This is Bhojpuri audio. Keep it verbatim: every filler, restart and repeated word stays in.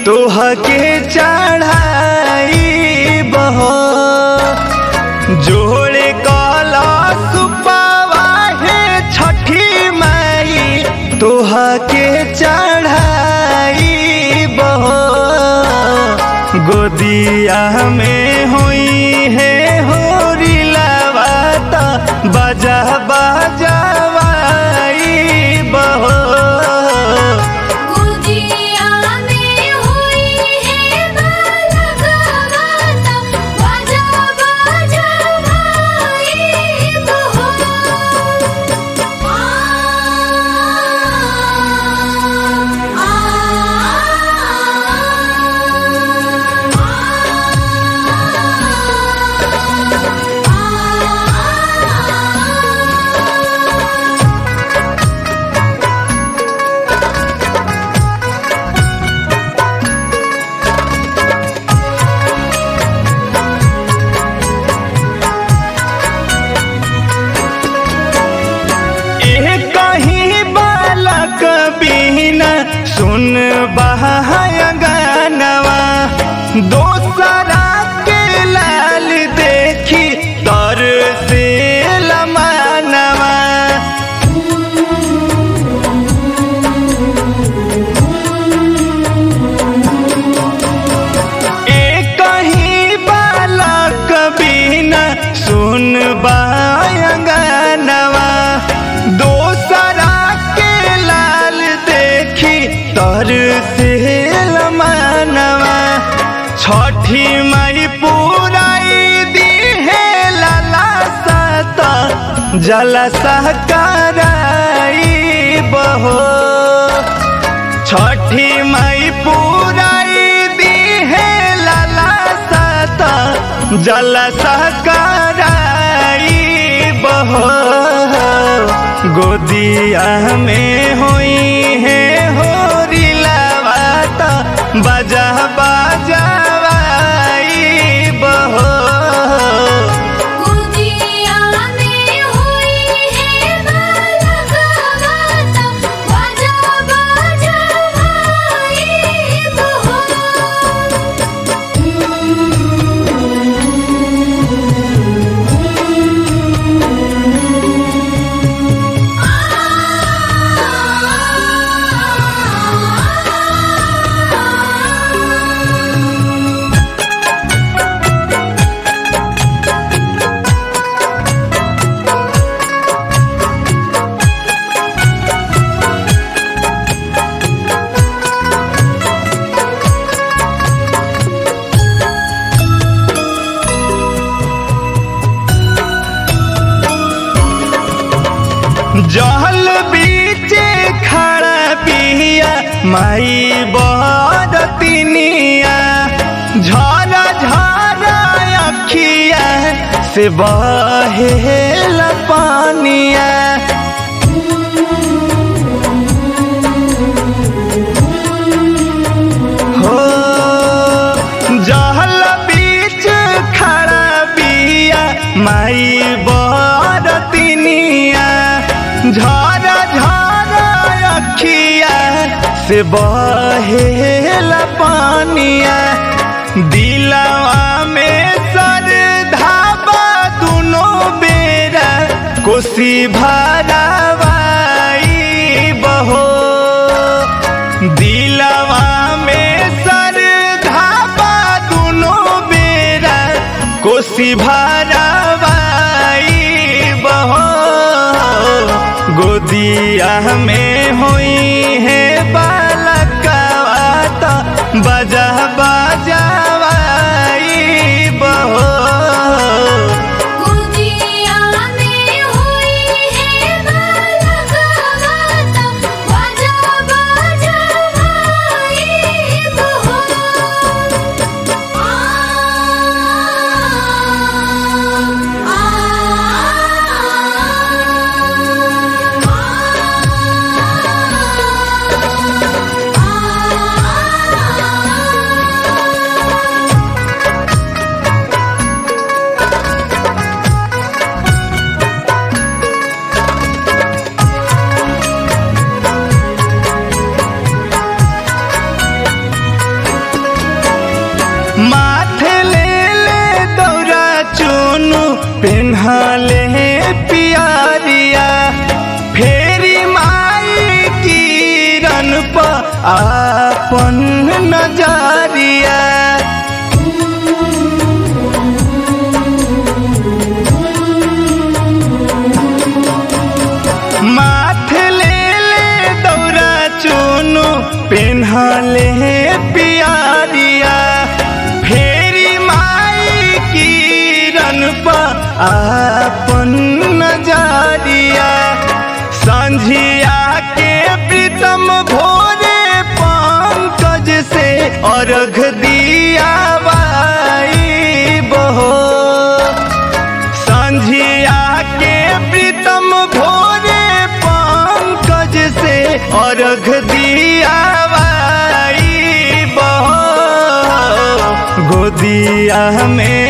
तोहके चढ़ाई बहो जोड़े कलश पावाहे छठी माई तोहके चढ़ाई बहो गोदिया में हुई है होरी लवाता बजा बजवाई बहो सुन बहायंगनवा दोसरा के लाल देखी तर से लमानवा एक ही बालक बिना सुन बहायंगनवा दोसरा के लाल देखी तर से लमानवा छठी माई पुराई दी है लाला साता जलसा कराई बहो छठी माई पुराई दी है लाला साता जलसा कराई बहो गोदिया में हुई है होरी लवाता बजा बजवाई बहो गोदिया में हुई है बालगाता बजा बजवाई बहो जहल बीचे खड़ा पिया माई बरतिनिया झरा झरा अखिया से बहेल पानिया हो जहल बीच खड़ा पिया माई बरतिनिया झरा झरा अखिया से बहेल पानिया दिलवा में सरधावा दुनो बेरा कोसी भरावाई बहो दिलवा में सरधावा दुनो बेरा कोसी भरावाई बहो गोदिया में हुई है बालकवाता बजा बजवाई बहो गोदिया में हुई है बालगाता बजा बजवाई बहो आ आ आ पेन्हले पियरिया फेरी माई किरण पर आपन नजरिया। माथे ले ले दौरा चुनु पेन्हले पियरिया फेरी माई किरण पर आपन नजरिया। संझिया के प्रीतम भोरे पंकज से अर्घ दिया बाई बहो। संझिया के प्रीतम भोरे पंकज से अर्घ दिया बाई बहो। गोदिया में